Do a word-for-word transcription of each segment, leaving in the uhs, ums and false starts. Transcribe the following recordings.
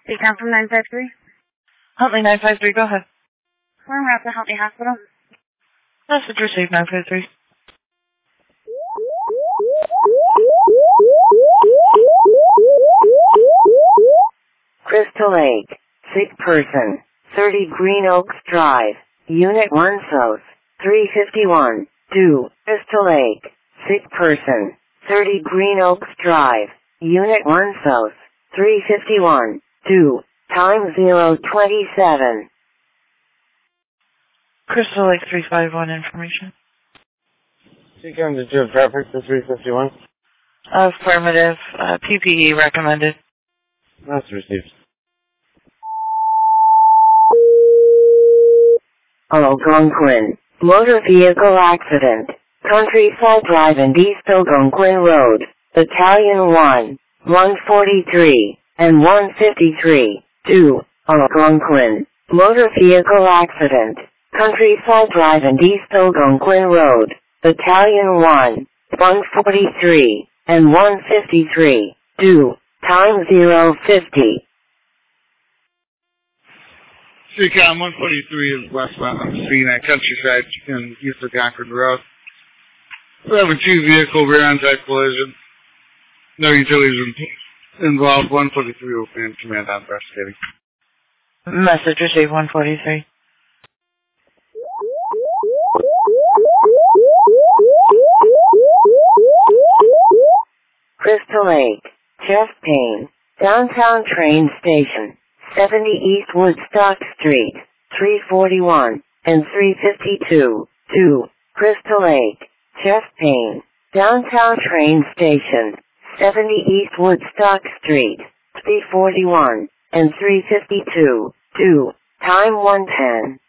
You come from nine five three? Huntley nine five three, go ahead. We're en route to Huntley Hospital. Message received nine five three. Crystal Lake, sick person, thirty Green Oaks Drive, Unit one South, three fifty-one, two, Crystal Lake, sick person, thirty Green Oaks Drive, Unit one South, three fifty-one, two, time zero twenty-seven. Crystal Lake three five one information. She comes to Jim traffic to three fifty-one. Affirmative. Uh, P P E recommended. That's received. Algonquin, motor vehicle accident, Countryside Drive and East Algonquin Road, Battalion one, one forty-three, and one fifty-three, two, Algonquin, motor vehicle accident, Countryside Drive and East Algonquin Road, Battalion one, one forty-three, and one fifty-three, two, time zero fifty. C COM one forty-three is westbound on the scene at Countryside in East Algonquin Road. We have a two vehicle rear end type collision. No utilities involved. one forty-three will be in command on investigating. Message received one forty-three. Crystal Lake, chest pain, downtown train station, seventy East Woodstock Street, three forty-one, and three fifty-two, two, Crystal Lake, chest pain, downtown train station, seventy East Woodstock Street, three forty-one, and three fifty-two, two, time one ten.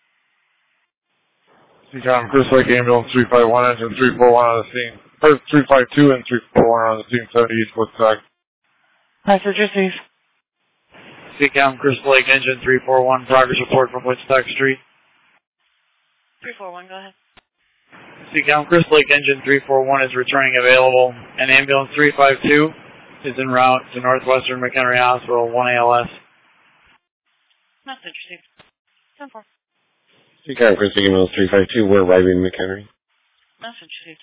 C COM Crystal Lake Ambulance three five one, engine three four one on the scene. Or three five two and three four one on the scene, seventy East Woodstock. Message received. C COM Crystal Lake engine three four one, progress report from Woodstock Street. three four one, go ahead. C COM Crystal Lake engine three four one is returning available, and ambulance three five two is en route to Northwestern McHenry Hospital, one A L S. Message received. ten four. C COM Crystal Lake Ambulance three five two, we're arriving in McHenry. Message received.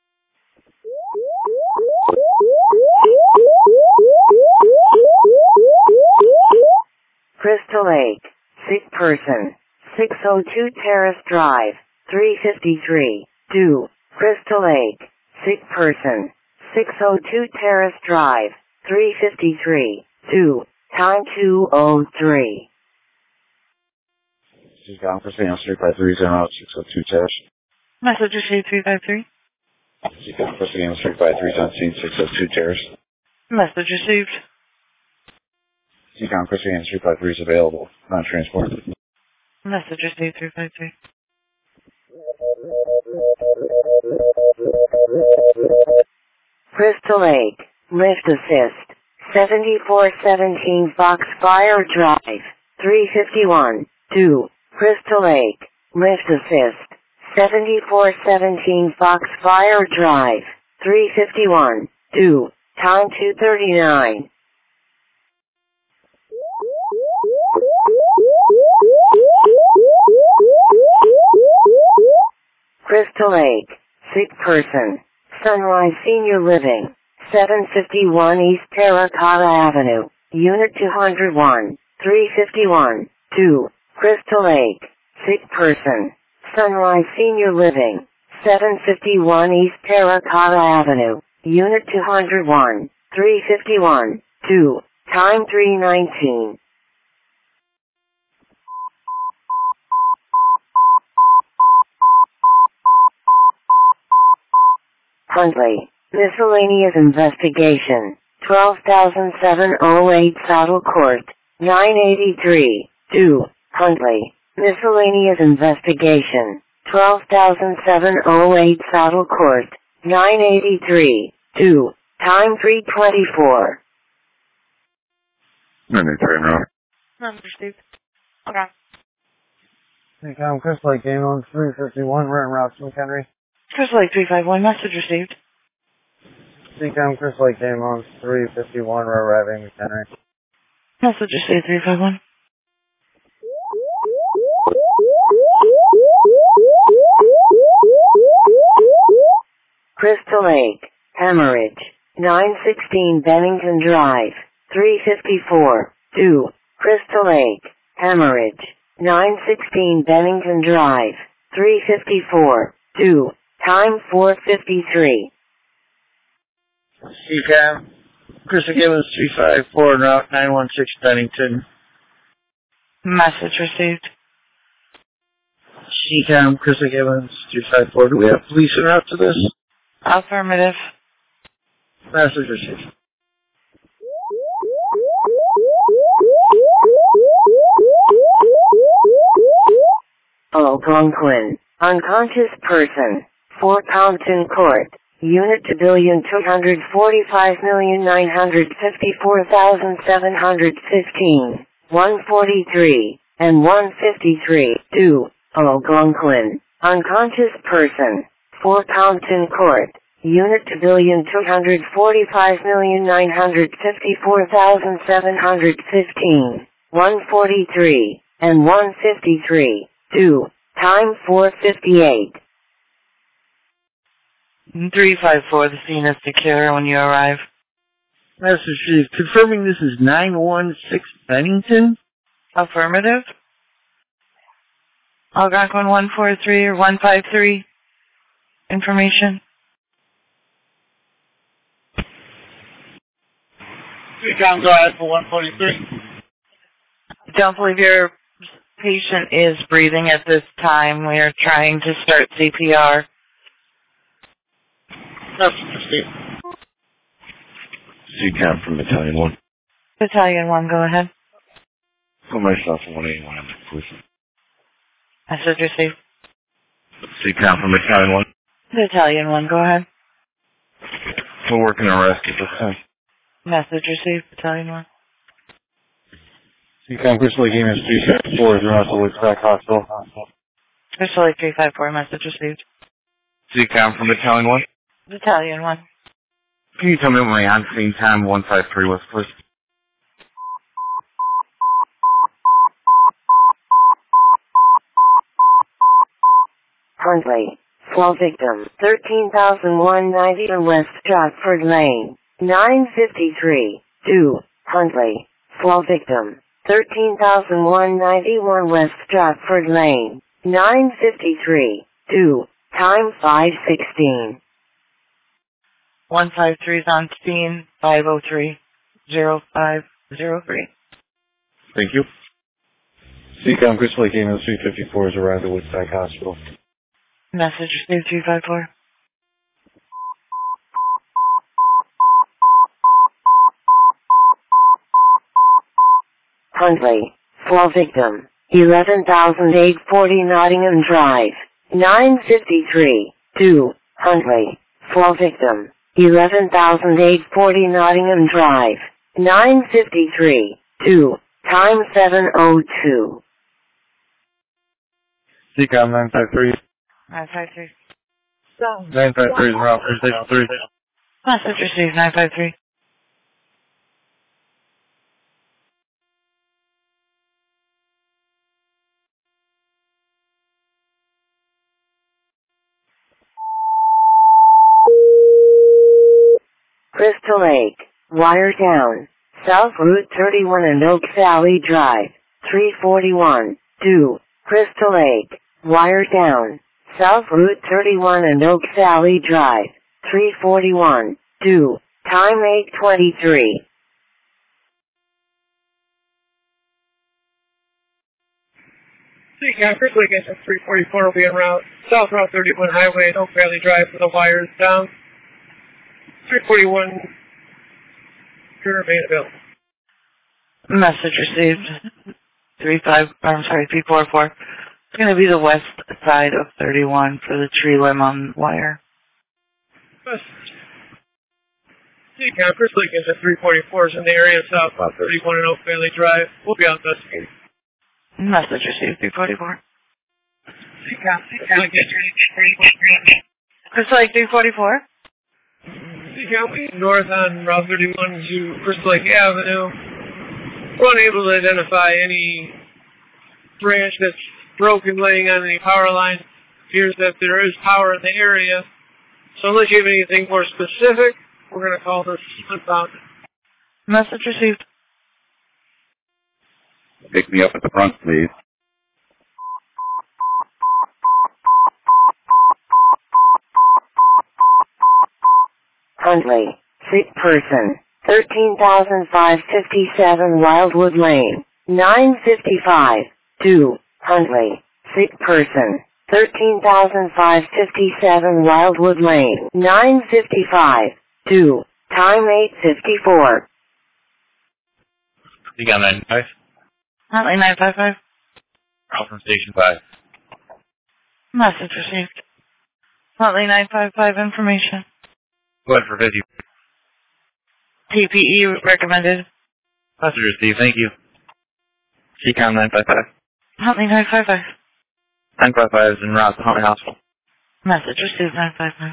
Crystal Lake, sick person, six oh two Terrace Drive, three fifty-three, two, Crystal Lake, sick person, six oh two Terrace Drive, three fifty-three, two, time two oh three. C COM Crystal Ambulance three five three, zero six oh two Terrace. Message received three five three. C COM Crystal Ambulance three five three, on scene six oh two Terrace. Message received. C COM Crystal Ambulance three five three is available, non-transport. Message received three five three. Crystal Lake, lift assist, seventy-four seventeen Foxfire Drive, three fifty-one, two, Crystal Lake, lift assist, seventy-four seventeen Foxfire Drive, three fifty-one, two, time two thirty-nine. Crystal Lake, sick person, Sunrise Senior Living, seven fifty-one East Terracotta Avenue, Unit two oh one, three fifty-one, two, Crystal Lake, sick person, Sunrise Senior Living, seven fifty-one East Terracotta Avenue, Unit two oh one, three fifty-one, two, time three nineteen. Huntley, miscellaneous investigation, twelve thousand seven oh eight Saddle Court, nine eighty-three, two, Huntley, miscellaneous investigation, twelve thousand seven oh eight Saddle Court, nine eighty-three, two, time three twenty-four. Minute turnaround. Message received. Okay. C COM Crystal Lake Ambulance three fifty-one, we're en route to McHenry. Crystal Lake three five one, message received. C COM Crystal Lake Ambulance three fifty-one, we're arriving in McHenry. Message received three five one. Crystal Lake, Hemorrhage, nine sixteen Bennington Drive, three fifty-four, two. Crystal Lake, Hemorrhage, nine sixteen Bennington Drive, three fifty-four, two. Time four fifty-three. C CAM, Crystal Gibbons three five four en route nine one six Bennington. Message received. C CAM, Crystal Gibbons three five four. Do we have police en route to this? Affirmative. Message received. Algonquin, unconscious person, Fort Compton Court, Unit two billion two hundred forty-five million nine hundred fifty-four thousand seven hundred fifteen, one forty-three, and one fifty-three, two. Algonquin, unconscious person, Fort Compton Court, Unit two billion two hundred forty-five million nine hundred fifty-four thousand seven hundred fifteen, one forty-three, and one fifty-three, two. Time four fifty-eight. three five four, the scene is secure when you arrive. Message received. Confirming this is nine one six Bennington? Affirmative. Algonquin one four three or one five three. Information. C CAM, go ahead for one forty-three. Don't believe your patient is breathing at this time. We are trying to start C P R. Message received. C CAM from Battalion one. Battalion one, go ahead. For myself, one eighty-one, please. Message received. C CAM from Battalion one. Battalion one, go ahead. We're working on rescue at this time. Message received, Battalion one. C CAM, Crystal Lake, E M S three six four, zero to Woodstock Hospital. Crystal Lake three five four, message received. C CAM from Battalion one. Battalion one. Can you tell me what my on-scene time one five three was, please? Huntley, Slow victim, thirteen thousand one hundred ninety West Stratford Lane, nine fifty-three, two. Huntley, Slow victim, thirteen thousand one hundred ninety-one West Stratford Lane, nine fifty-three, two. Time five sixteen. one five three is on scene, five oh three, zero five zero three. Thank you. C CAM, Crystal Lake, E M S three fifty-four has arrived at Woodstock Hospital. Message received three five four. Huntley, Slow victim, eleven thousand eight hundred forty Nottingham Drive, nine fifty-three, two. Huntley, Slow victim, eleven thousand eight hundred forty Nottingham Drive, nine fifty-three, two. Time seven oh two. C CAM nine five three. nine five three. nine five three is route station three. Message received nine five three. Crystal Lake, Wire Down, South Route thirty-one and Oak Valley Drive, three forty-one, two. Crystal Lake, Wire Down, South Route thirty-one and Oak Valley Drive, three forty-one, two. Time eight twenty-three. C CAM, Crystal Lake engine three forty-four will be en route. South Route thirty-one Highway and Oak Valley Drive for the wires down. three forty-one should remain available. Message received three five. I'm sorry, three four four. It's going to be the west side of thirty-one for the tree limb on wire. C CAM, Crystal Lake engine three forty-four is in the area south of thirty-one and Oak Valley Drive. We'll be out investigating. Message received three forty-four. C CAM, C CAM engine Crystal Lake three forty-four. C CAM north on Route thirty-one to Crystal Lake Avenue. We're unable to identify any branch that's broken laying on any power line. Appears that there is power in the area. So unless you have anything more specific, we're going to call this slip-out. Message received. Pick me up at the front, please. Huntley, sick person, thirteen thousand five hundred fifty-seven Wildwood Lane, nine fifty-five, two, Huntley, sick person, thirteen thousand five hundred fifty-seven Wildwood Lane, nine fifty-five, two, time eight fifty-four. You got nine five? Huntley nine five five. Call from station five. Message received. Huntley nine five five information. Go ahead for fifty. P P E recommended. Message received, thank you. C COM nine five five. Huntley nine five five. nine five five is en route to Huntley Hospital. Message received nine five five.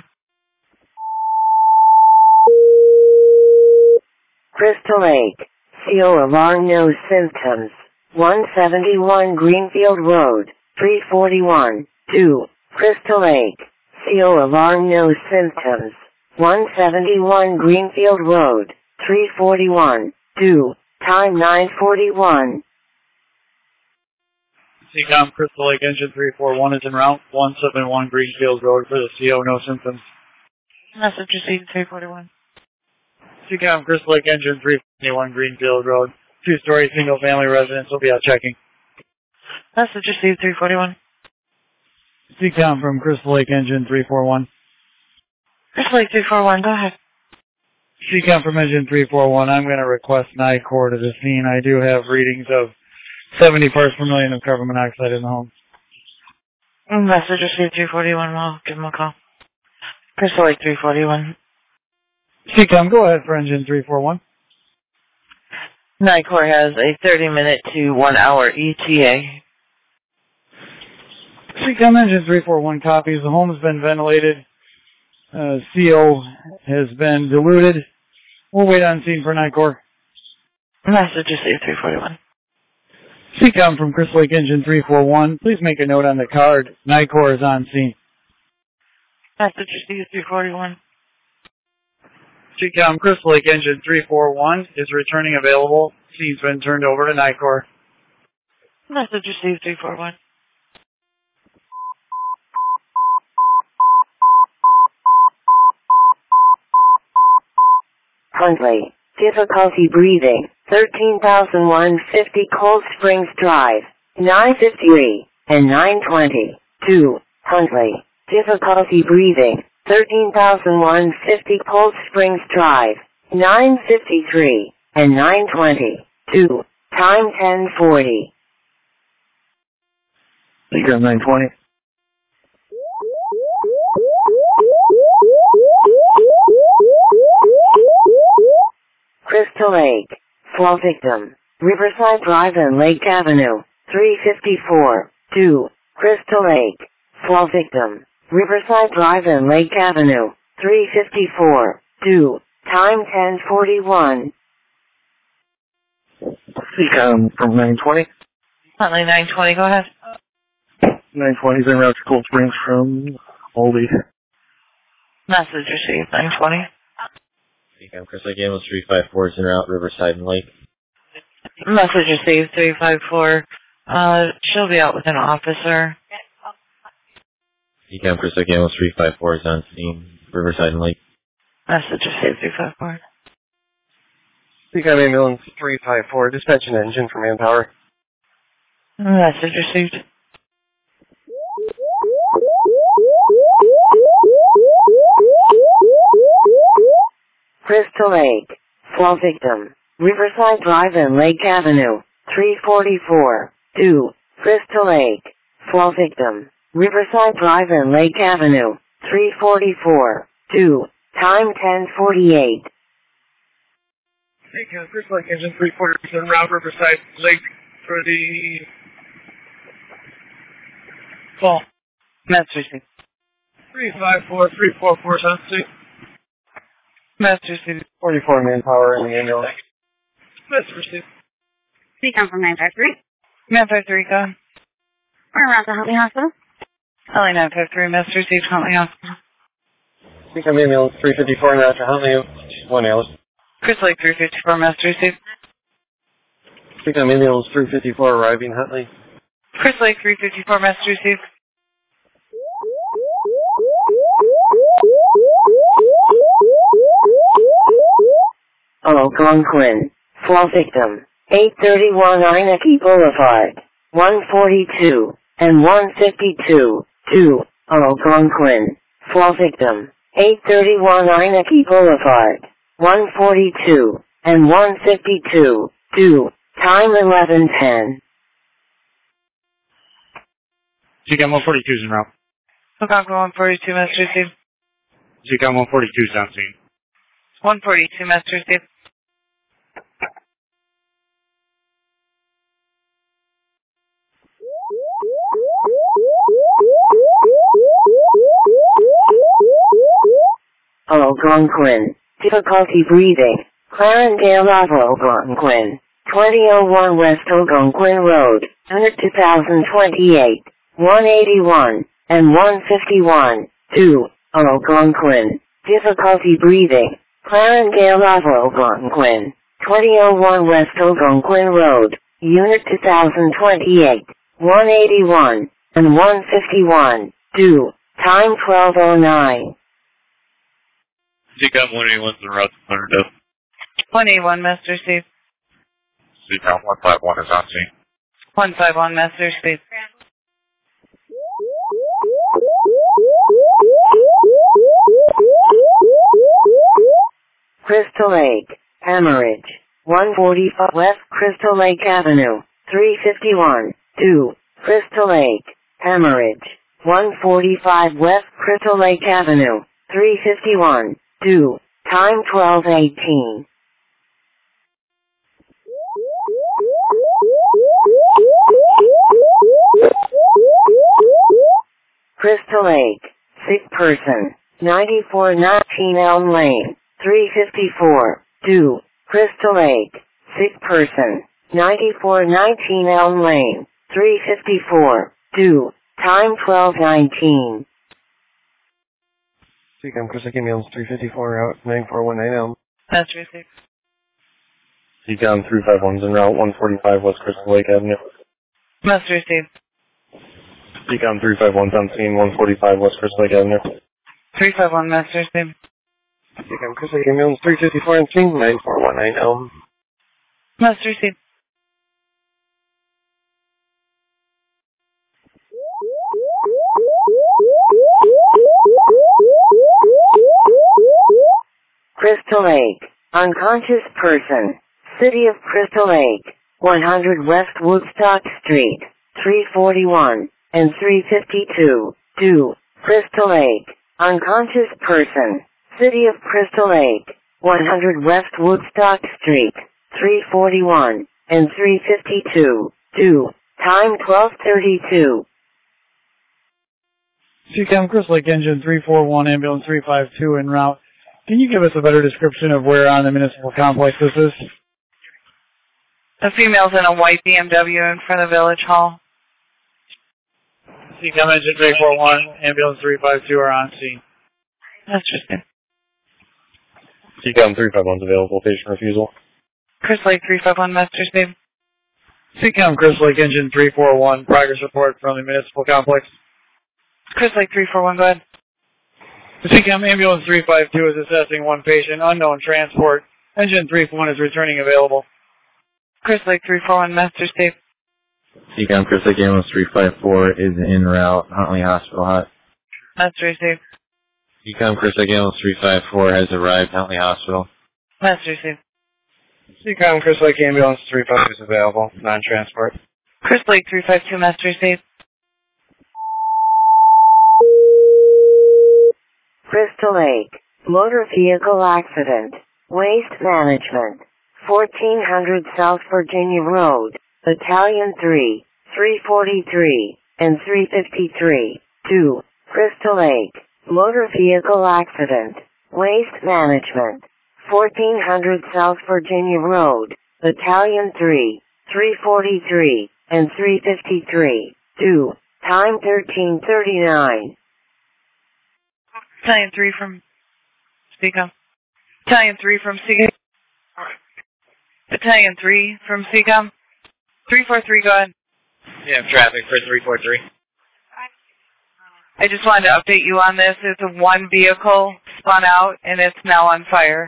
Crystal Lake, C O alarm no symptoms, one seventy-one Greenfield Road, three forty-one, two, Crystal Lake, C O alarm no symptoms, one seventy-one Greenfield Road, three forty-one, two, time nine forty-one. C COM Crystal Lake Engine three four one is en route, one seventy-one Greenfield Road for the C O, no symptoms. Message received three forty-one. C COM Crystal Lake Engine three forty-one Greenfield Road, two-story single-family residence will be out checking. Message received three forty-one. C COM from Crystal Lake Engine three four one. Crystal Lake three four one, go ahead. C COM from Engine three four one, I'm going to request NICOR to the scene. I do have readings of seventy parts per million of carbon monoxide in the home. Message received three forty-one, we'll give him a call. Crystal Lake three forty-one. C COM, go ahead for Engine three four one. NICOR has a thirty minute to one hour E T A. C COM Engine three four one copies. The home has been ventilated. Uh, C O has been diluted. We'll wait on scene for NICOR. Message received three forty-one. C COM from Crystal Lake Engine three four one. Please make a note on the card. NICOR is on scene. Message received three forty-one. C COM Crystal Lake Engine three four one is returning available. Scene's been turned over to NICOR. Message received three four one. Huntley, difficulty breathing, thirteen thousand one hundred fifty Cold Springs Drive, nine fifty-three, and nine twenty, two, Huntley, difficulty breathing, thirteen thousand one hundred fifty Cold Springs Drive, nine fifty-three, and nine twenty, two, time ten forty. You got nine twenty. Crystal Lake, fall victim, Riverside Drive and Lake Avenue, three fifty-four, two, Crystal Lake, fall victim, Riverside Drive and Lake Avenue, three fifty-four, two, time ten forty-one. C COM from nine twenty. Huntley nine twenty, go ahead. nine twenty is en route to Cold Springs from Oldie. Message received nine twenty. C COM Crystal Lake Ambulance three five four is en route, Riverside and Lake. Message received three five four. Uh, she'll be out with an officer. C COM Crystal Lake Ambulance three five four is on scene, Riverside and Lake. Message received three five four. C COM Ambulance three five four, dispatch an engine for manpower. Message received. Crystal Lake, fall victim, Riverside Drive and Lake Avenue, three forty-four, two, Crystal Lake, fall victim, Riverside Drive and Lake Avenue, three forty-four, two, time ten forty-eight. C COM Crystal Lake Engine three forty is en route, Riverside Lake for the call. Message received. three five four, three four four is on scene. Message received. forty-four manpower in the ambulance. Message received. Speaking from nine five three. nine five three, go ahead. We're around the Huntley Hospital. L A nine five three, message received, Huntley Hospital. Speaking ambulance three fifty-four, Natural Huntley, one Alice. Chris Lake three fifty-four, message received. Speaking ambulance three fifty-four, arriving Huntley. Chris Lake three fifty-four, message received. Algonquin. Fall victim. eight thirty-one Inaki Boulevard. one forty-two and one fifty-two. two. Algonquin. Fall victim. eight thirty-one Inaki Boulevard. one forty-two and one fifty-two. two. Time eleven ten. G C A M one forty-two is en route. Algonquin one forty-two, message received. G C A M one forty-two is on scene. one forty-two, message received. Algonquin. Difficulty breathing. Clarendale Ave Algonquin. twenty oh one West Algonquin Road, unit two thousand twenty-eight, one eighty-one, and one fifty-one. two. Algonquin. Difficulty breathing. Clarendale Ave Algonquin. twenty oh one West Algonquin Road, unit two thousand twenty-eight, one eighty-one, and one fifty-one. two. Time twelve oh nine. G C A M one eighty-one is en route to Thunderdale. one eighty-one, message received. G C A M one fifty-one is on scene. one fifty-one, message received. Crystal Lake. Hemorrhage. one forty-five West Crystal Lake Avenue. three fifty-one. two. Crystal Lake. Hemorrhage. one forty-five West Crystal Lake Avenue. three fifty-one. two. Time twelve eighteen. Crystal Lake. Sick person. ninety-four nineteen Elm Lane. three fifty-four. two. Crystal Lake. Sick person. ninety-four nineteen Elm Lane. three fifty-four. two. Time twelve nineteen. G C A M Chris Lake ambulance three fifty-four, route nine four one nine Elm. Message received. G C A M three fifty-one is en route one forty-five West Crystal Lake Avenue. Message received. G C A M three fifty-one is on scene, one forty-five West Crystal Lake Avenue. three fifty-one, message received. G C A M Chris Lake ambulance three fifty-four on scene, nine four one nine Elm. Message received. Crystal Lake. Unconscious person. City of Crystal Lake. one hundred West Woodstock Street. three forty-one and three fifty-two. two. Crystal Lake. Unconscious person. City of Crystal Lake. one hundred West Woodstock Street. three forty-one and three fifty-two. two. Time twelve thirty-two. G C A M Chris Lake Engine three four one, ambulance three five two en route. Can you give us a better description of where on the municipal complex this is? A female's in a white B M W in front of Village Hall. G C A M Engine three four one, ambulance three five two are on scene. That's just it. G C A M three fifty-one is available, patient refusal. Chris Lake three fifty-one, message received. G C A M Chris Lake Engine three four one, progress report from the municipal complex. Chris Lake three four one, go ahead. The G C A M ambulance three five two is assessing one patient, unknown transport. Engine three four one is returning available. Chris Lake three four one, message received. G C A M Chris Lake ambulance three five four is en route, Huntley Hospital hot. Message received. G C A M Chris Lake ambulance three five four has arrived, Huntley Hospital. Message received. G C A M Chris Lake ambulance three five two is available, non-transport. Chris Lake three five two, message received. Crystal Lake. Motor vehicle accident. Waste management. fourteen hundred South Virginia Road. Battalion three, three forty-three, and three fifty-three. two. Crystal Lake. Motor vehicle accident. Waste management. fourteen hundred South Virginia Road. Battalion three, three forty-three, and three fifty-three. two. Time thirteen thirty-nine. Battalion three from Seacom. Battalion three from Seacom. Battalion three from Seacom. three four three, go ahead. You have traffic for three four three. I just wanted to update you on this. It's a one vehicle spun out and it's now on fire.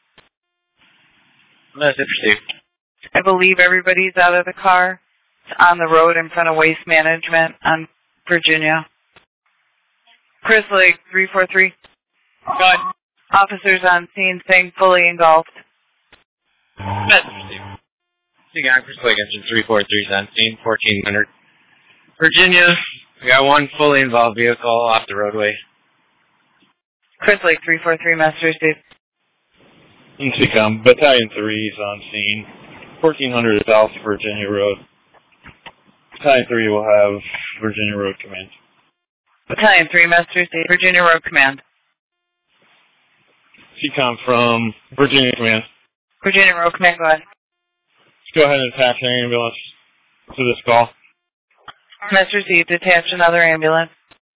Message received. I believe everybody's out of the car. It's on the road in front of Waste Management on Virginia. Chris Lake, three four three. Go ahead. Officers on scene saying fully engulfed. Message received. Seacom, Chris Lake, engine three four three is on scene, fourteen hundred. Virginia, we got one fully involved vehicle off the roadway. Chris Lake, three four three, Master Steve. Seacom, Battalion three is on scene, fourteen hundred South Virginia Road. Battalion three will have Virginia Road Command. Battalion three, Master Steve, Virginia Road Command. Seacom from Virginia Command. Virginia Road Command, go ahead. Let's go ahead and attach an ambulance to this call. Master Steve, detach another ambulance.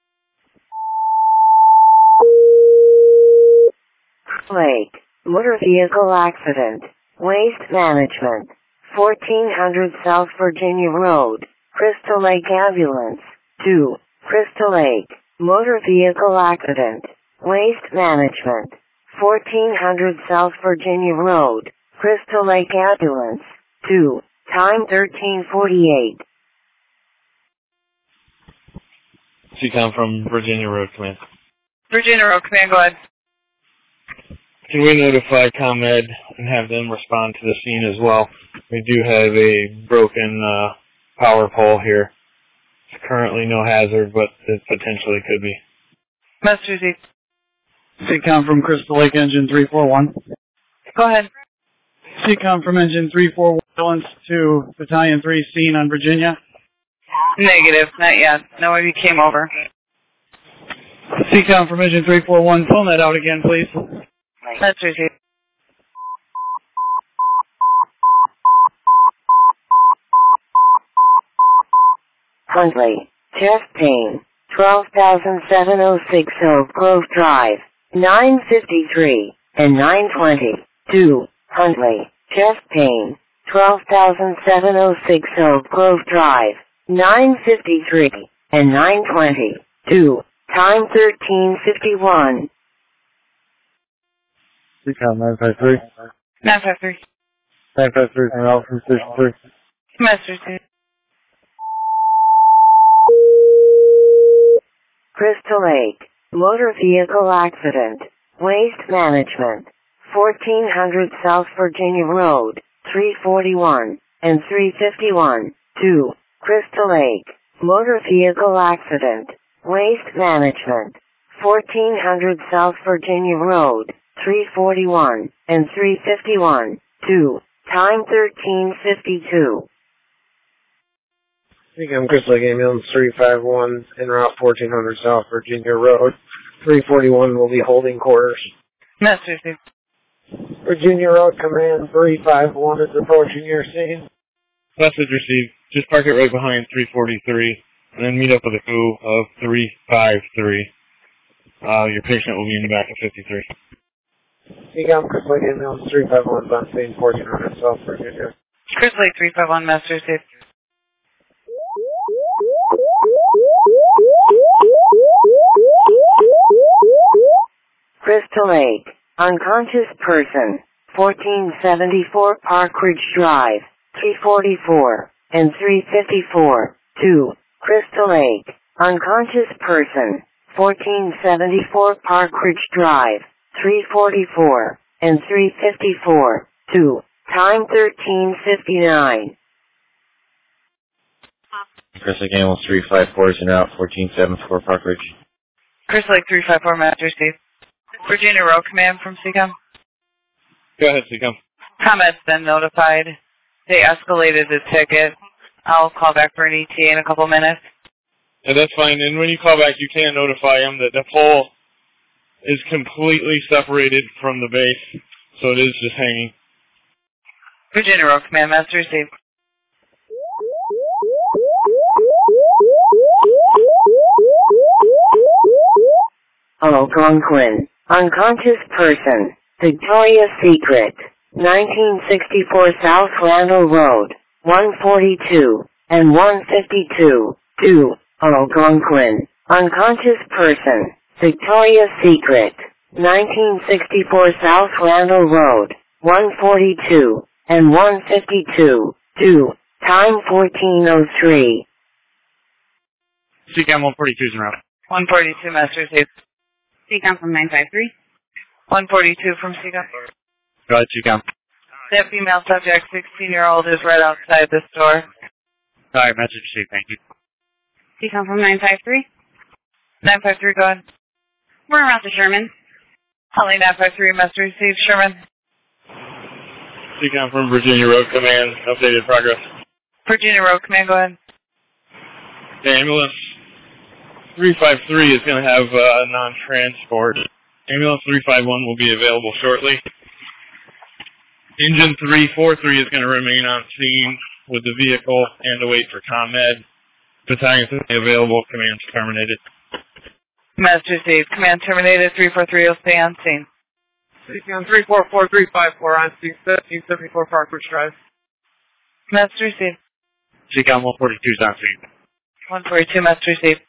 Lake, motor vehicle accident, Waste Management, fourteen hundred South Virginia Road, Crystal Lake Ambulance, two, Crystal Lake, motor vehicle accident, Waste Management, fourteen hundred South Virginia Road, Crystal Lake Ambulance, two, time thirteen forty-eight. Seacom from Virginia Road Command. Virginia Road Command, go ahead. Can we notify ComEd and have them respond to the scene as well? We do have a broken uh, power pole here. It's currently no hazard, but it potentially could be. Master Z. Seacom from Crystal Lake, engine three four one. Go ahead. Seacom from engine three four one, ambulance to Battalion three, scene on Virginia. Negative, not yet. Nobody came over. Seacom from engine three four one, phone that out again, please. Master Z. Huntley, chest pain, twelve thousand seven hundred six Oak Grove Drive, nine fifty-three, and nine twenty. two. Huntley, chest pain, twelve thousand seven hundred six Oak Grove Drive, nine fifty-three, and nine twenty. two. Time thirteen fifty-one. Seacom nine five three. nine five three. nine five three from Alpha Station three. Master Z. Crystal Lake, motor vehicle accident, Waste Management, fourteen hundred South Virginia Road, three forty-one, and three fifty-one. two. Crystal Lake, motor vehicle accident, Waste Management, fourteen hundred South Virginia Road, three forty-one, and three fifty-one. two. Time thirteen fifty-two. Seacom Crystal Lake Ambulance three five one, en route fourteen hundred South Virginia Road. three forty-one will be holding quarters. Master Z. Virginia Road Command three five one is approaching your scene. Message received. Just park it right behind three forty-three, and then meet up with a crew of three five three. Uh, your patient will be in the back of fifty-three. Seacom Crystal Lake Ambulance three five one is on scene, fourteen hundred South Virginia. Chris Lake, three five one, Master Z. Crystal Lake, unconscious person, fourteen seventy-four Park Ridge Drive, three forty-four, and three fifty-four. two. Crystal Lake, unconscious person, fourteen seventy-four Park Ridge Drive, three forty-four, and three fifty-four. two. Time thirteen fifty-nine. Crystal Lake Ambulance three five four is en route, fourteen seventy-four Park Ridge. Chris Lake, three five four, Master Z. Virginia Road Command from Seacom. Go ahead, Seacom. ComEd's been notified. They escalated the ticket. I'll call back for an E T A in a couple minutes. Yeah, that's fine. And when you call back, you can notify them that the pole is completely separated from the base, so it is just hanging. Virginia Road Command, Master Z. Algonquin. Unconscious person. Victoria's Secret. nineteen sixty-four South Randall Road. one forty-two and one fifty-two. two. Algonquin. Unconscious person. Victoria's Secret. nineteen sixty-four South Randall Road. one forty-two and one fifty-two. two. Time fourteen oh three. C CAM one forty-two is en route. one forty-two, Master Safe. C CAM from nine five three. one forty-two from C CAM. Go ahead, C CAM. That female subject, sixteen-year-old, is right outside the store. Alright, message received, thank you. C CAM from nine five three. nine five three, go ahead. We're around to Sherman. Holly nine five three, Master received. Sherman. C CAM from Virginia Road Command, updated progress. Virginia Road Command, go ahead. The ambulance three five three is going to have uh, non-transport. Ambulance three five one will be available shortly. Engine three four three is going to remain on scene with the vehicle and await for ComEd. Battalion is available. Command terminated. Master Safe. Command terminated. three four three will stay on scene. C CAM three four four three five four on scene, seventeen seventy-four Parkbridge Drive. Master Safe. C CAM one forty-two is on scene. one forty-two, Master Safe.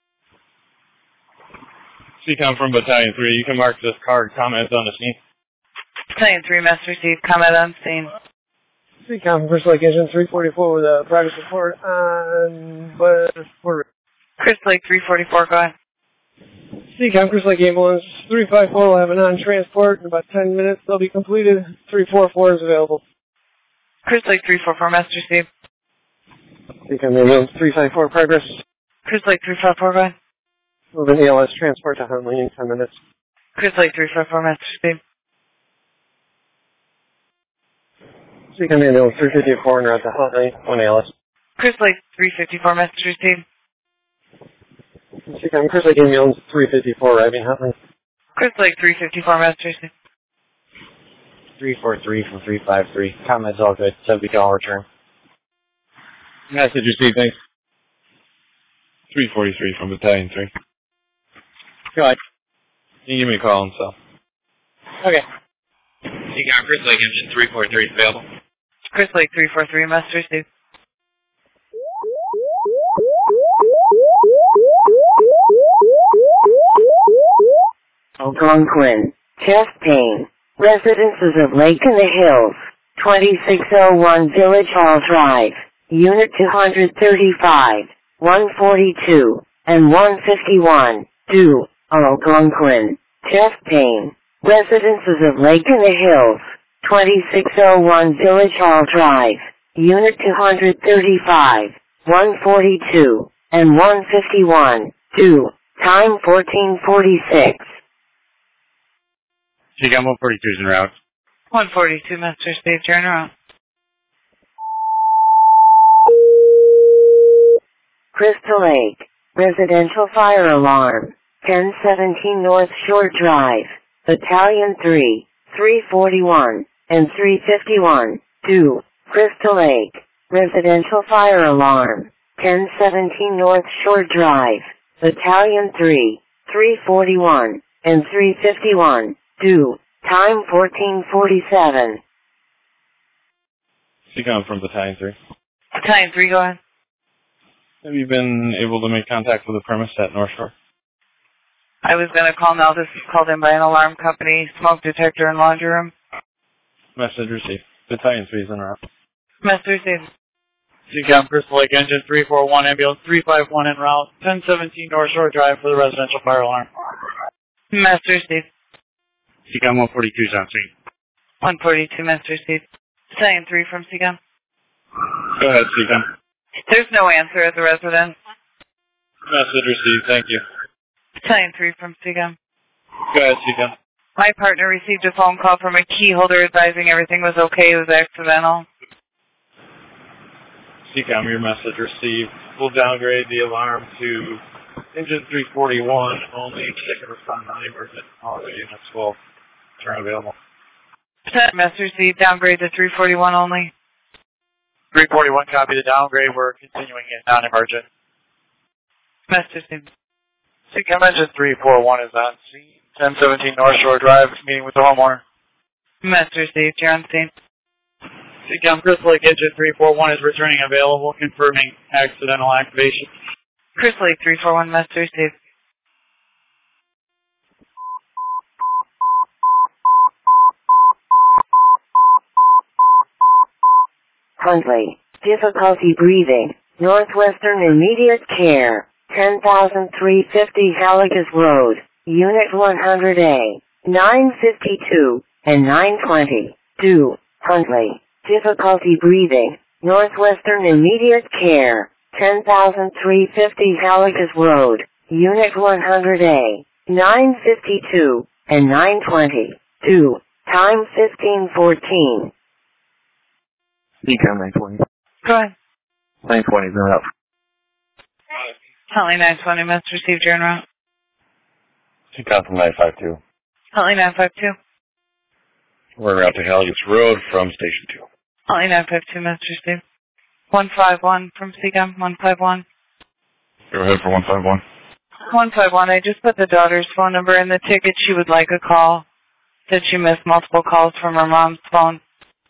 C CAM from Battalion three, you can mark this card. ComEd's on the scene. Battalion three, Master Safe. ComEd on scene. C CAM, First Lake Engine three forty-four with a progress report on Port Chris Lake three forty-four, go ahead. C CAM, Chris Lake Ambulance three five four will have a non-transport in about ten minutes. They'll be completed. three four four is available. Chris Lake three four four, Master Safe. C CAM Ambulance three five four progress. Chris Lake three five four, go ahead. Moving E L S transport to Huntley in ten minutes. Chris Lake three five four, Master Safe. C CAM Ambulance three fifty-four and route to Huntley, one A L S. Chris Lake three fifty-four, Master Safe. C CAM, Chris Lake Ambulance three fifty-four arriving Huntley. Chris Lake three fifty-four, Master Safe. three four three from three five three. ComEd's all good. seventy call return. Message received, thanks. three forty-three from Battalion three. Go ahead. You can give me a call and so. Okay. C CAM, Chris Lake Engine three four three is available. Chris Lake three four three, Master Safe. Algonquin. Chest pain. Residences of Lake in the Hills. twenty-six oh one Village Hall Drive. Unit two thirty-five. one forty-two. And one fifty-one. two. Algonquin. Chest pain. Residences of Lake in the Hills. twenty-six oh one Village Hall Drive. Unit two thirty-five. one forty-two. And one fifty-one. two. Time fourteen forty-six. C CAM one forty-two is en route. one forty-two, Master Safe. Turn around. Crystal Lake. Residential fire alarm. ten seventeen North Shore Drive. Battalion three. three forty-one. And three fifty-one. two. Crystal Lake. Residential fire alarm. ten seventeen North Shore Drive. Battalion three. three forty-one. And three fifty-one. two. Time fourteen forty-seven. C CAM from Battalion three. Battalion three, go ahead. Have you been able to make contact with the premise at North Shore? I was going to call now. This is called in by an alarm company. Smoke detector in laundry room. Message received. Battalion three is en route. Master Safe. C CAM, Crystal Lake Engine three four one, ambulance three five one en route, ten seventeen North Shore Drive for the residential fire alarm. Master Safe. C CAM one forty-two is on scene. one forty-two, Master Safe. Battalion three from C CAM. Go ahead, C CAM. There's no answer at the residence. Message received, thank you. Battalion three from C CAM. Go ahead, C CAM. My partner received a phone call from a key holder advising everything was okay. It was accidental. C CAM, your message received. We'll downgrade the alarm to engine three forty-one. Only take a respond to the emergency policy units will turn available. Master C, downgrade to three forty-one only. three forty-one, copy the downgrade. We're continuing in non-emergent. Master C. Seacom Engine three four one is on scene. ten seventeen North Shore Drive, meeting with the homeowner. Message received. You're on scene. Seacom Crystal Lake Engine three four one is returning available, confirming accidental activation. Crystal Lake three four one, message received. Huntley, difficulty breathing, Northwestern Immediate Care, ten thousand three hundred fifty Haligas Road, Unit one hundred A, nine fifty-two, and nine twenty-two, Huntley, difficulty breathing, Northwestern Immediate Care, ten thousand three hundred fifty Haligas Road, Unit one hundred A, nine fifty-two, and nine twenty-two, time fifteen fourteen. Seacom nine twenty. Go ahead. nine twenty is not up. Huntley nine twenty, message received. You're en route. Seacom from nine five two. Huntley nine five two. We're en route to Halligat's Road from Station two. Huntley nine five two, message received. one five one from Seacom, one five one. Go ahead for one five one. one five one, I just put the daughter's phone number in the ticket. She would like a call. Said she missed multiple calls from her mom's phone.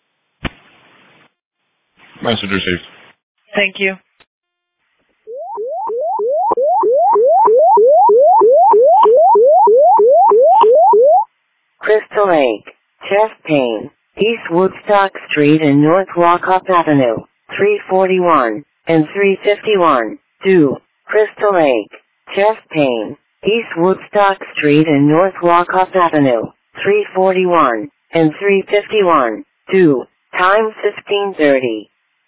Message received. Thank you. Crystal Lake, chest pain, East Woodstock Street and North Walkup Avenue, three forty-one and three fifty-one. two. Crystal Lake, chest pain, East Woodstock Street and North Walkup Avenue, three forty-one and three fifty-one. two. Time fifteen thirty.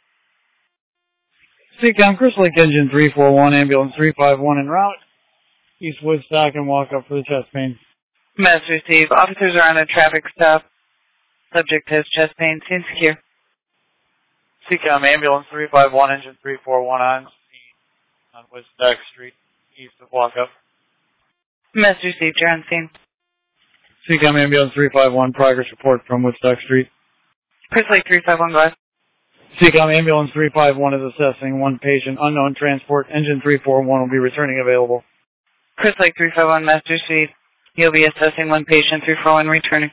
Seacom Crystal Lake Engine three four one, ambulance three five one en route. East Woodstock and walk up for the chest pain. Message received. Officers are on a traffic stop. Subject has chest pain. Scene secure. Seacom ambulance three five one, engine three four one on scene on Woodstock Street, east of walk up. Message received. You're on scene. Seacom ambulance three five one, progress report from Woodstock Street. Crystal Lake three five one, go ahead. Seacom ambulance three five one is assessing one patient, unknown transport. Engine three four one will be returning available. Crystal Lake three five one, message received. You'll be assessing one patient, three four one returning.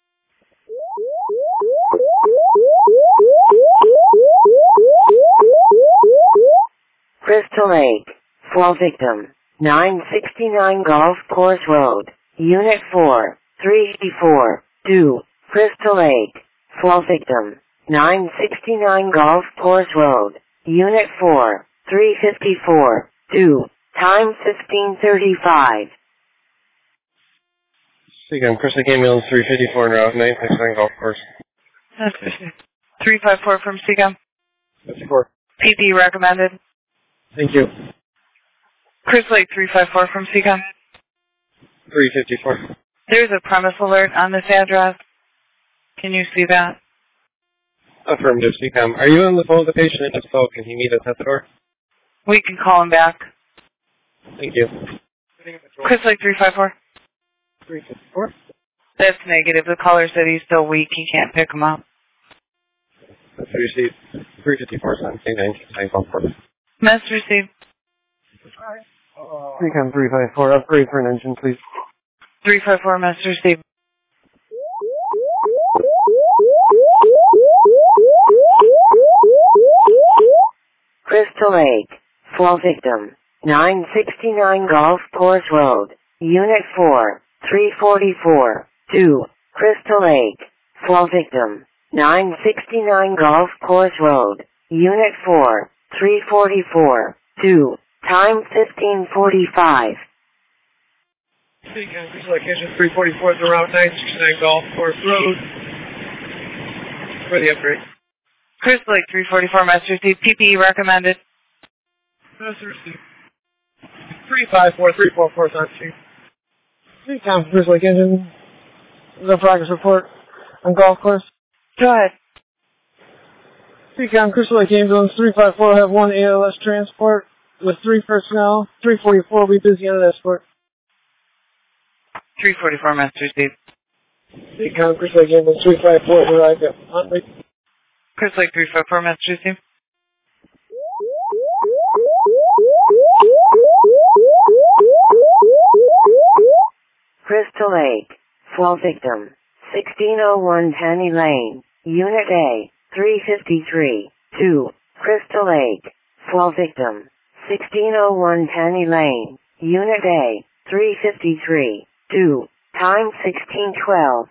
Crystal Lake, fall victim, nine sixty-nine Golf Course Road, Unit four, three four two, Crystal Lake, fall victim, nine sixty-nine Golf Course Road, Unit four, three fifty-four, two, time fifteen thirty-five. Seacom Crystal Lake ambulance three fifty-four en route, nine sixty-nine Golf Course. three five four from Seacom. fifty-four. P P recommended. Thank you. Crystal Lake three five four from Seacom. three fifty-four. There's a premise alert on this address. Can you see that? Affirmative, Seacom. Are you on the phone with the patient? If so, can he meet us at the door? We can call him back. Thank you. Crystal Lake three five four. three fifty-four. That's negative. The caller said he's still weak. He can't pick him up. That's received. three fifty-four, seventeen, nine Golf Course. Message received. Seacom three five four, upgrade for an engine, please. three five four, message received. Crystal Lake, fall victim, nine sixty-nine Golf Course Road, Unit four, three forty-four, two, Crystal Lake, fall victim, nine sixty-nine Golf Course Road, Unit four, three forty-four, two, time fifteen forty-five. Seacom Crystal Lake engine three forty-four is around nine sixty-nine Golf Course Road for the upgrade. Crystal Lake three forty-four, message received. P P E recommended. Message received. three five four, three four four is on scene. Seacom Crystal Lake engine, the progress report on golf course. Go ahead. Seacom Crystal Lake ambulance three five four have one A L S transport with three personnel. three forty-four will be busy on an escort. three forty-four, message received. Seacom Crystal Lake ambulance three five four arrived at Huntley. Crystal Lake three five four, message received. Crystal Lake. Fall victim. sixteen oh one Penny Lane. Unit A. three fifty-three. two. Crystal Lake. Fall victim. sixteen oh one Penny Lane. Unit A. three fifty-three. two. Time sixteen twelve.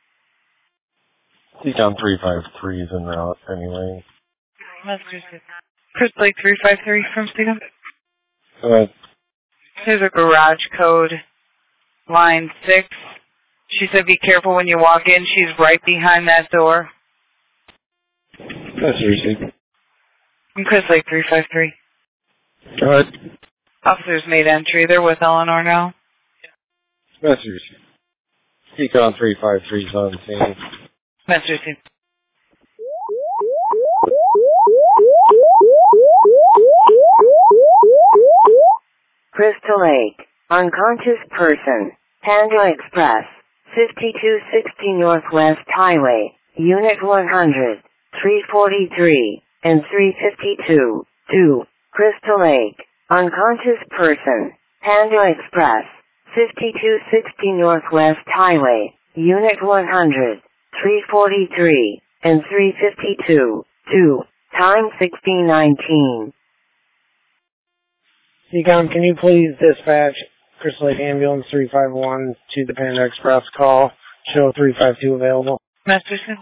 Seacom three five three is en route, Penny Lane. Crystal Lake three five three from Seacom. Go ahead. There's a garage code, line six. She said be careful when you walk in. She's right behind that door. That's received. I'm Crystal Lake three five three. Go ahead. Officers made entry. They're with Eleanor now. That's received. Seacom three five three is on scene. That's received. Crystal Lake. Unconscious person. Panda Express. fifty-two sixty Northwest Highway. Unit one hundred. three forty-three. And three fifty-two. two. Crystal Lake. Unconscious person. Panda Express. fifty-two sixty Northwest Highway. Unit one hundred. three forty-three. And three fifty-two. two. Time sixteen nineteen. Seacom, can you please dispatch Crystal Lake Ambulance three five one to the Panda Express call? Show three five two available. Masterson.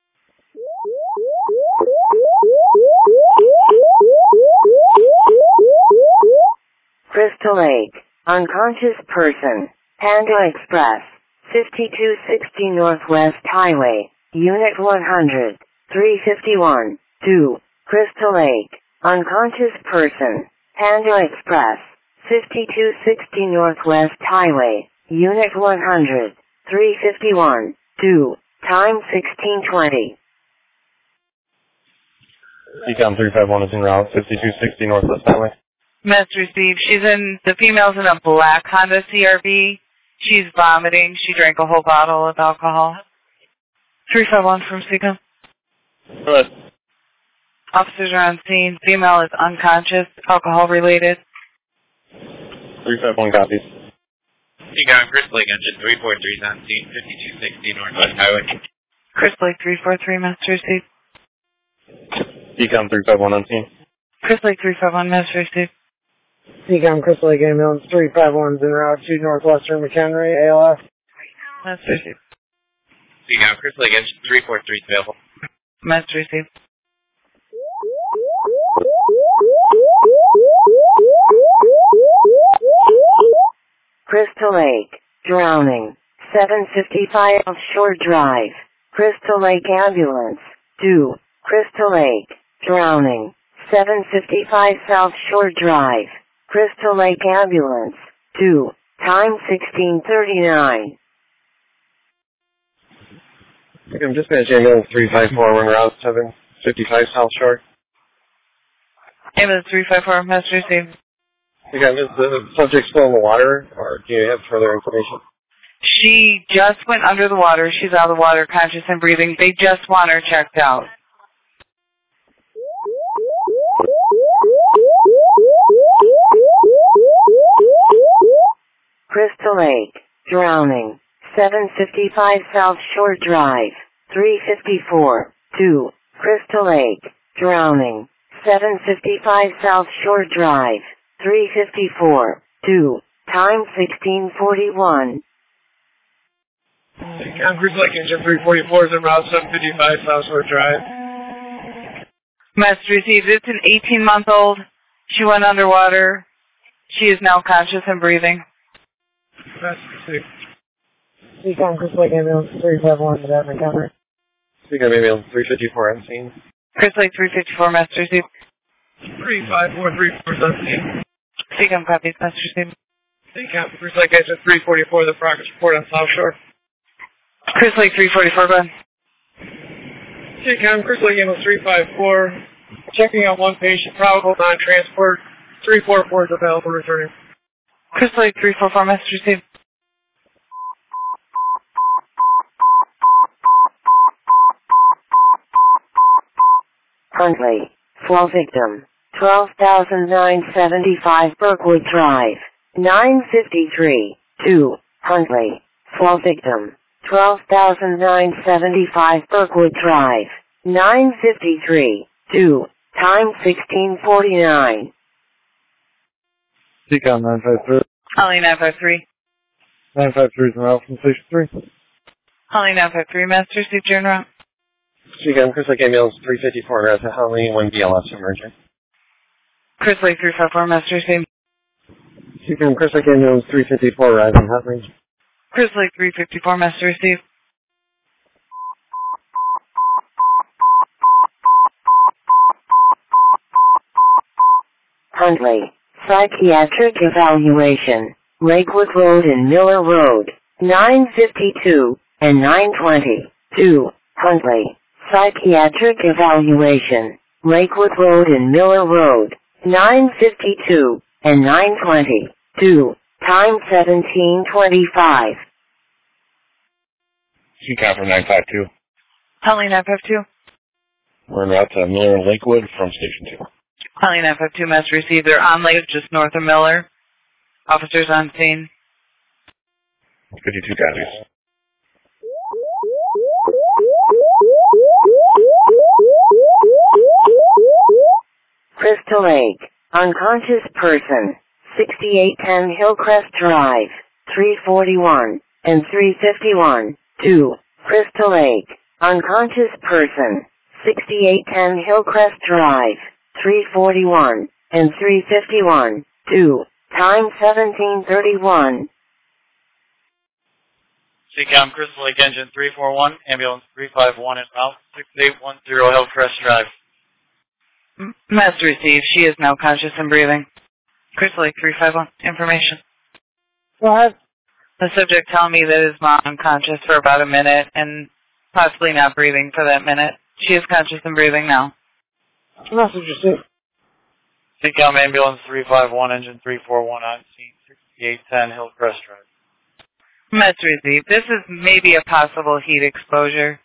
Crystal Lake. Unconscious person. Panda Express. fifty-two sixty Northwest Highway. Unit one hundred. three fifty-one. two. Crystal Lake. Unconscious person. Panda Express. fifty-two sixty Northwest Highway. Unit one hundred. three fifty-one. two. Time sixteen twenty. Seacom three five one is en route, fifty-two sixty Northwest Highway. Message received. She's in, the female's in a black Honda C R V. She's vomiting. She drank a whole bottle of alcohol. three five one from Seacom. Go ahead. Officers are on scene. Female is unconscious, alcohol related. three five one copies. Seacom Crystal Lake Engine three four three is on scene, fifty-two sixty Northwest Highway. Crystal Lake three four three, message received. Seacom three five one on scene. Crystal Lake three five one, message received. Seacom Crystal Lake Ambulance three five one is en route to Northwestern McHenry, A L F. Message received. Seacom Crystal Lake Engine three four three is available. Message received. Crystal Lake. Drowning. seven fifty-five Shore Drive. Crystal Lake Ambulance. two. Crystal Lake. Drowning. seven fifty-five South Shore Drive. Crystal Lake Ambulance. two. Time sixteen thirty-nine. I'm just going to ambulance three five four, we're en route, seven fifty-five South Shore. Ambulance three five four, message received. Seacom, is the subject still in the water, or do you have further information? She just went under the water. She's out of the water, conscious and breathing. They just want her checked out. Crystal Lake. Drowning. seven fifty-five South Shore Drive. three fifty-four. two. Crystal Lake. Drowning. seven fifty-five South Shore Drive. three fifty-four. two. Time sixteen forty-one. Seacom Crystal Lake Engine three forty-four is en route, seven fifty-five South Shore Drive. Message received. It's an eighteen-month-old. She went underwater. She is now conscious and breathing. That's six. Seacom Crystal Lake Ambulance three five one to that McHenry. Seacom ambulance three fifty-four on scene. Crystal Lake three fifty-four, message received. three five four three four is on scene. Seacom copies, message received. Seacom Crystal Lake Engine three forty-four, the progress report on South Shore. Crystal Lake three forty-four, go ahead. Seacom Crystal Lake Ambulance three five four, checking out one patient, probable non-transport. three four four is available, returning. Crystal Lake three four four, message received. Huntley. Fall victim. twelve thousand nine hundred seventy-five Brookwood Drive. nine fifty-three. two. Huntley. Fall victim. twelve thousand nine hundred seventy-five Berkwood Drive. nine fifty-three. two. Time sixteen forty-nine. C COM nine five three. Holly nine five three. nine five three is route from Station three. Holly nine five three, Master Steve, turn around. C COM Chris Lake Ambulance three fifty-four, route to Holly, one B L S emerging. Chris Lake three five four, Master Steve. C COM Chris Lake Ambulance three fifty-four, rising hot range. Chris Lake three fifty-four, Master Steve. Huntley. Psychiatric evaluation. Lakewood Road and Miller Road. nine fifty-two and nine twenty. two. Huntley. Psychiatric evaluation. Lakewood Road and Miller Road. nine fifty-two and nine twenty. two. Time seventeen twenty-five. C COM from nine five two. Holly nine five two. We're en route to Miller and Lakewood from Station two. Holly nine five two, Master Receive. They're on Lake, just north of Miller. Officers on scene. fifty-two copies. Crystal Lake. Unconscious person. sixty-eight ten Hillcrest Drive. three forty-one and three fifty-one. two. Crystal Lake. Unconscious person. sixty-eight ten Hillcrest Drive. three forty-one and three fifty-one. two. Time seventeen thirty-one. C COM Crystal Lake Engine three four one, Ambulance three five one at route six eight one zero Hillcrest Drive. Master Receive. She is now conscious and breathing. Crystal Lake three five one. Information. Go ahead. The subject telling me that his mom unconscious for about a minute and possibly not breathing for that minute. She is conscious and breathing now. Message received. C COM Ambulance three five one, Engine three four one on scene, sixty-eight ten Hillcrest Drive. Master Receive. This is maybe a possible heat exposure.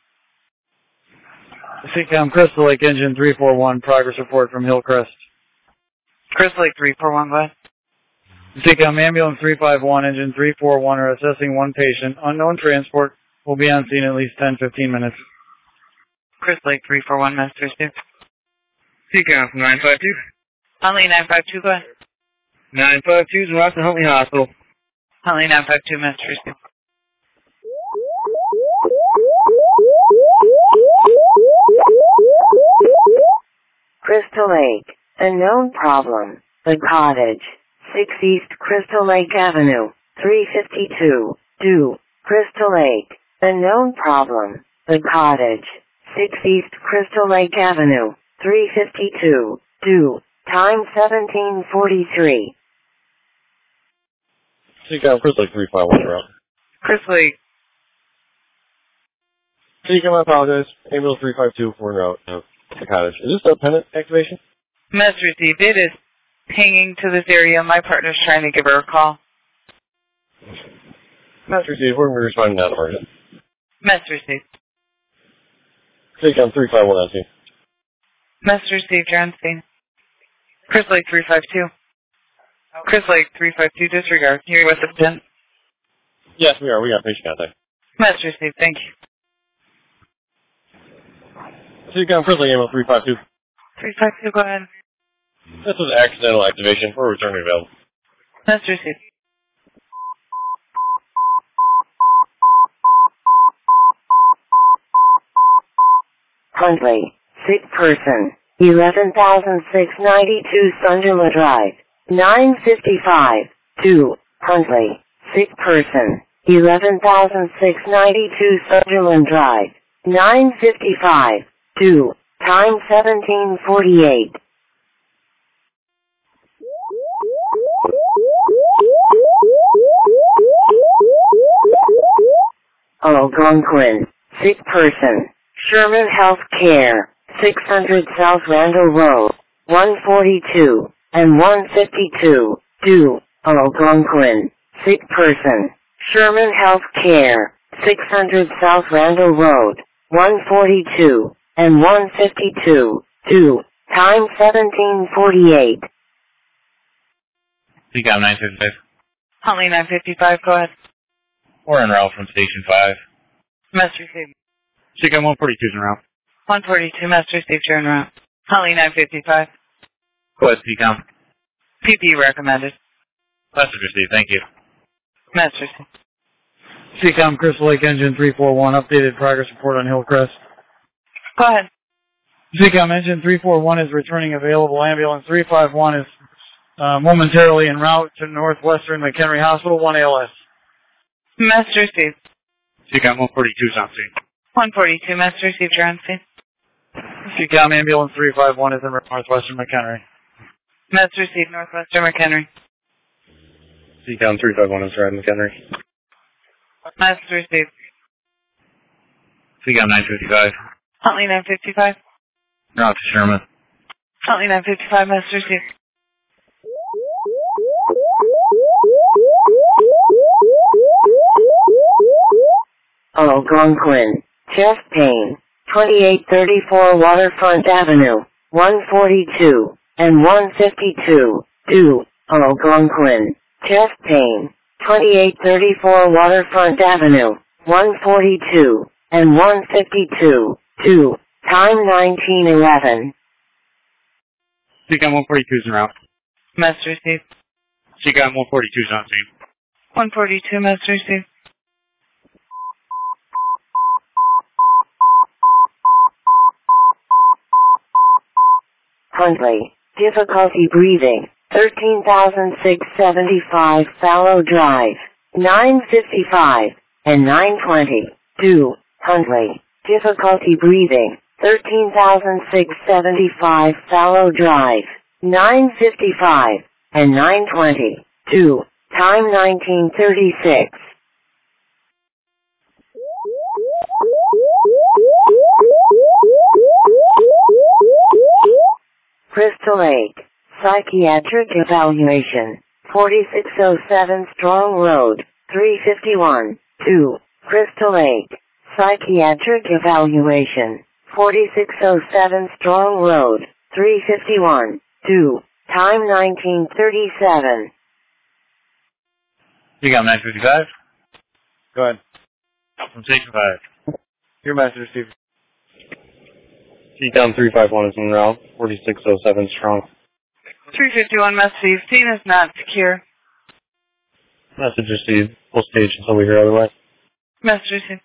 C COM Crystal Lake Engine three four one, progress report from Hillcrest. Crystal Lake three four one, go ahead. C COM Ambulance three five one, Engine three four one are assessing one patient. Unknown transport will be on scene in at least ten to fifteen minutes. Crystal Lake three four one, Master Receive. C COM from nine five two. Huntley nine five two, go ahead. nine five two is in route to Huntley Hospital. Huntley nine five two, Master Receive. Crystal Lake. A known problem. The Cottage. six East Crystal Lake Avenue. three fifty-two. two. Crystal Lake. A known problem. The Cottage. six East Crystal Lake Avenue. three fifty-two. two. Time seventeen forty-three. C COM Crystal Lake three five one route. Crystal Lake. C COM, I apologize. Ambulance three five two, we're en route to the Cottage. Is this a pennant activation? Master Receive. It is pinging to this area. My partner's trying to give her a call. Master Receive, we're going to be responding to that emergent. Master Receive. C COM three five one on scene. Master Receive, you're on scene. Crystal Lake three five two. Crystal Lake three five two, disregard. You're with the ten. Yes, we are. We got patient contact. Master Receive, thank you. C COM Crystal Lake Ambulance three five two. three five two, go ahead. This was accidental activation. We're returning available. Master Receive. Huntley. Sick person. eleven thousand six hundred ninety-two Sunderland Drive. nine fifty-five. two. Huntley. Sick person. eleven thousand six hundred ninety-two Sunderland Drive. nine fifty-five. two. Time seventeen forty-eight. Algonquin. Sick person. Sherman Health Care. six hundred South Randall Road. one forty-two and one fifty-two. two. Algonquin. Sick person. Sherman Health Care. six hundred South Randall Road. one forty-two and one fifty-two. two. Time seventeen forty-eight. C COM nine fifty-five. Huntley nine fifty-five, go ahead. We're en route from Station five. Message received. C COM one forty-two is en route. one forty-two, message received, you're en route. Holly nine fifty-five. Go ahead, C COM. P P recommended. Message received, thank you. Message received. C COM Crystal Lake Engine three four one, updated progress report on Hillcrest. Go ahead. C COM Engine three four one is returning available. Ambulance three five one is uh, momentarily en route to Northwestern McHenry Hospital, one A L S. Message received. C COM one forty-two is on scene. one forty-two, message received, you're on scene. C COM Ambulance three five one is in Northwestern McHenry. Message received, Northwestern McHenry. C COM three five one is right in McHenry. Message received. C COM nine fifty-five. Huntley nine fifty-five. Route to Sherman. Huntley nine fifty-five, message received. Algonquin, chest pain, twenty-eight thirty-four Waterfront Avenue, one forty-two, and one fifty-two, due, Algonquin, chest pain, twenty-eight thirty-four Waterfront Avenue, one forty-two, and one fifty-two, due, time nineteen eleven. C COM one forty-two is en route. Message received. C COM one forty-two is on scene. one forty-two, message received. Huntley, difficulty breathing, thirteen thousand six hundred seventy-five Fallow Drive, nine fifty-five, and nine twenty, due, Huntley, difficulty breathing, thirteen thousand six hundred seventy-five Fallow Drive, nine fifty-five, and nine twenty, due, time nineteen thirty-six. Crystal Lake, psychiatric evaluation, forty-six oh seven Strong Road, three fifty-one, two, Crystal Lake, psychiatric evaluation, forty-six oh seven Strong Road, three fifty-one, two, time nineteen thirty-seven. C COM nine fifty-five. Go ahead. From Station five. Your message received. C COM three five one is en route, forty-six oh seven Strong. three fifty-one, message received. Scene is not secure. Message received. Full stage until we hear otherwise. Message received.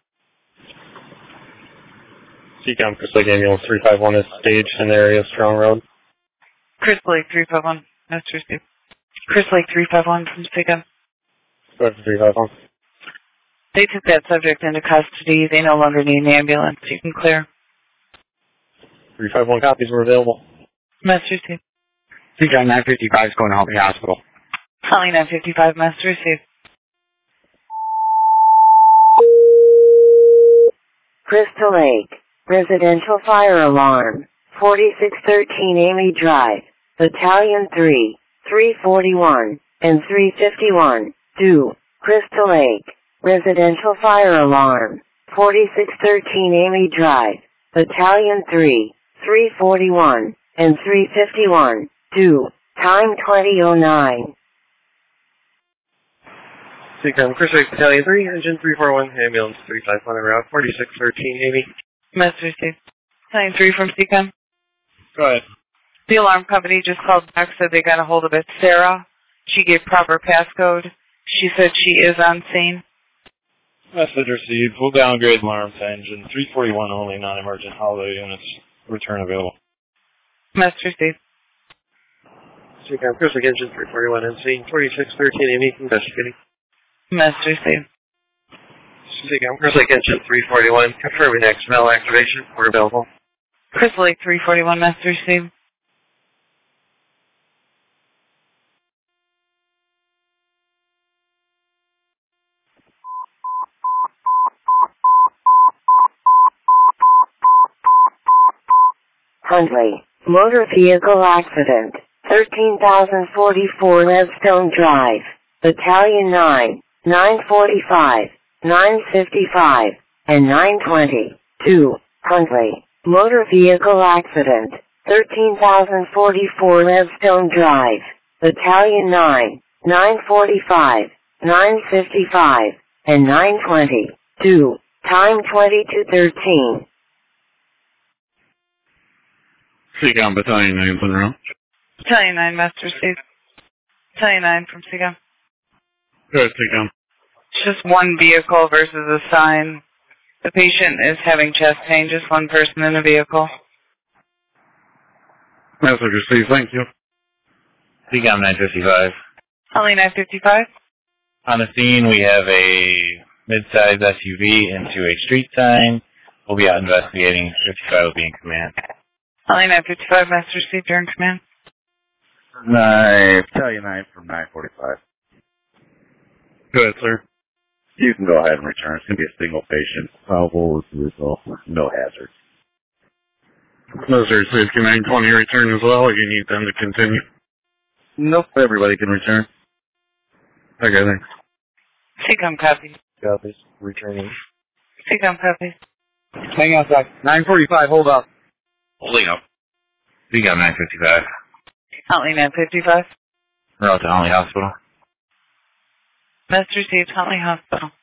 C COM Crystal Lake Ambulance three five one is staged in the area of Strong Road. Crystal Lake three five one, message received. Crystal Lake three five one from C COM. Go ahead for three five one. They took that subject into custody. They no longer need an ambulance. You can clear. three five one copies were available. Message received. C COM nine fifty-five is going to Huntley Hospital. Huntley nine fifty-five, message received. Crystal Lake, residential fire alarm, forty-six thirteen Amy Drive, Battalion three, three forty-one, and three fifty-one, due, Crystal Lake, residential fire alarm, forty-six thirteen Amy Drive, Battalion three, three forty-one, and three fifty-one, due, time twenty oh nine. C COM Crystal Lake Battalion three, Engine three four one, Ambulance three five one en route, forty-six thirteen Amy. Message received. Line three from C COM. Go ahead. The alarm company just called back, said they got a hold of it. Sarah, she gave proper passcode. She said she is on scene. Message received. We'll downgrade alarm to engine three forty-one only, non-emergent holiday units. Return available. Message received. C COM Crystal Lake Engine three forty-one on scene, forty-six thirteen Amy, investigating. Message received. C COM Crystal Lake Engine three forty-one, confirming X M L activation. We're available. Crystal Lake three forty-one, message received. Huntley, motor vehicle accident, thirteen thousand forty-four Redstone Drive, Battalion nine, nine forty-five, nine fifty-five, and nine twenty, two, Huntley, motor vehicle accident, thirteen thousand forty-four Redstone Drive, Battalion nine, nine forty-five, nine fifty-five, and nine twenty-two. Time twenty-two thirteen. Seacom Battalion nine's en route. Battalion nine, Master Steve. Battalion nine from Seacom. Go ahead, Seacom. It's just one vehicle versus a sign. The patient is having chest pain, just one person in a vehicle. Message received, thank you. Seacom nine fifty-five. Holly nine fifty-five. On the scene, we have a mid-size S U V into a street sign. We'll be out investigating. fifty-five will be in command. Holly nine fifty-five, Master Steve, you're in command. Nine, Battalion nine from nine forty-five. Go ahead, sir. You can go ahead and return. It's going to be a single patient. Probable with the result. No hazards. Message received. Can nine twenty return as well, or you need them to continue? Nope, everybody can return. Okay, thanks. Seacom copy. Copies. Returning. Seacom copy. Hang outside. nine forty-five, hold up. Holding up. Seacom nine fifty-five. Holly nine fifty-five. We're out to Holly Hospital. Master Steve, Holly Hospital.